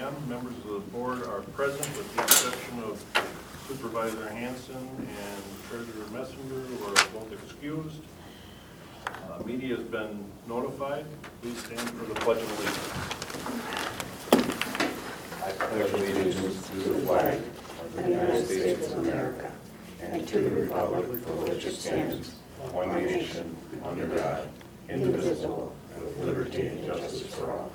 none. Members of the board are present with the exception of Supervisor Hanson and Treasurer Messenger, who are both excused. Media has been notified. Please stand for the Pledge of Allegiance. I pledge allegiance to the flag of the United States of America and to the republic for which it stands, one nation, under God, indivisible, with liberty and justice for all.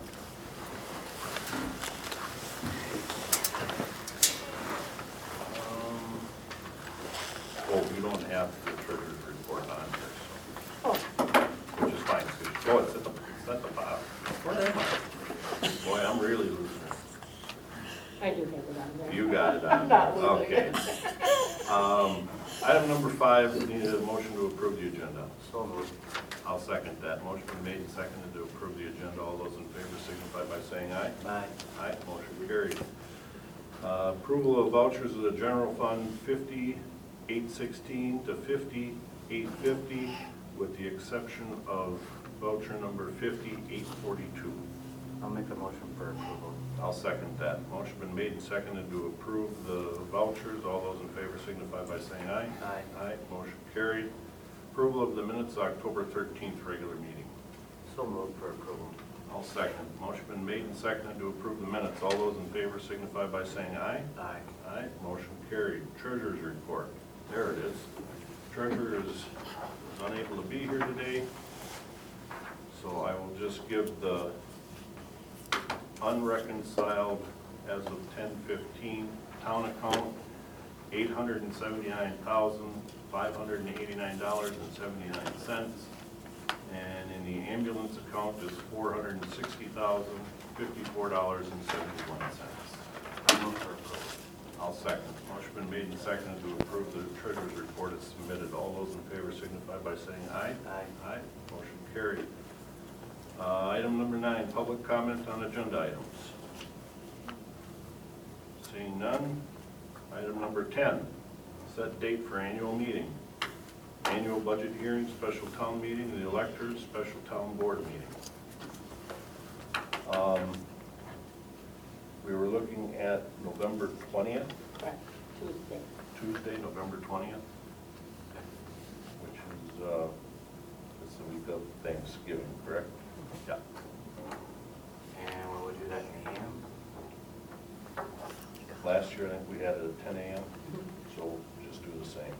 Well, we don't have the treasurer's report on here, Oh, so, which is fine. Oh, it's at the bottom. What am I? Boy, I'm really losing it. I do have it on there. You got it on. I'm not losing Okay. it. Item number 5, we need a motion to approve the agenda. So moved. I'll second that. Motion been made and seconded to approve the agenda. All those in favor signify by saying aye. Aye. Aye, motion carried. Approval of vouchers of the general fund 50,816 to 50,850, with the exception of voucher number 50,842. I'll make a motion for approval. I'll second that. Motion been made and seconded to approve the vouchers. All those in favor signify by saying aye. Aye. Aye, motion carried. Approval of the minutes, October 13th, regular meeting. So moved for approval. I'll second. Motion been made and seconded to approve the minutes. All those in favor signify by saying aye. Aye. Aye, motion carried. Treasurer's report. There it is. Treasurer is unable to be here today, so I will just give the unreconciled as of 10/15 town account, $879,589.79. And in the ambulance account is $460,054.71. I'll move for approval. I'll second. Motion been made and seconded to approve the treasurer's report as submitted. All those in favor signify by saying aye. Aye. Aye. Motion carried. Item number 9, public comment on agenda items. Seeing none. Item number 10, set date for annual meeting. Annual budget hearing, special town meeting, the electors, special town board meeting. We were looking at November 20th, Correct, Tuesday. Tuesday, November 20th, which is it's the week of Thanksgiving, correct? Yeah. And will we do that in the AM? Last year, I think we had it at 10 a.m., so we'll just do the same.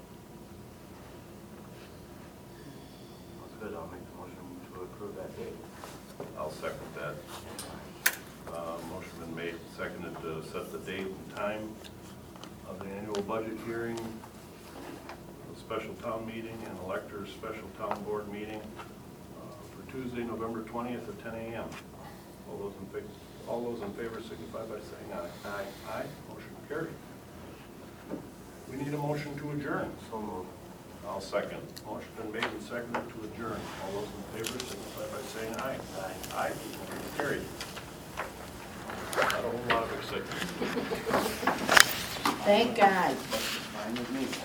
That's good. I'll make the motion to approve that date. I'll second that. Motion been made, seconded to set the date and time of the annual budget hearing, the special town meeting, and electors' special town board meeting for Tuesday, November 20th at 10 a.m. All those in favor signify by saying aye. Aye. Aye, motion carried. We need a motion to adjourn. So moved. I'll second. Motion been made and seconded to adjourn. All those in favor signify by saying aye. Aye. Aye, motion carried. Not a whole lot of excitement. Thank God. Fine with me.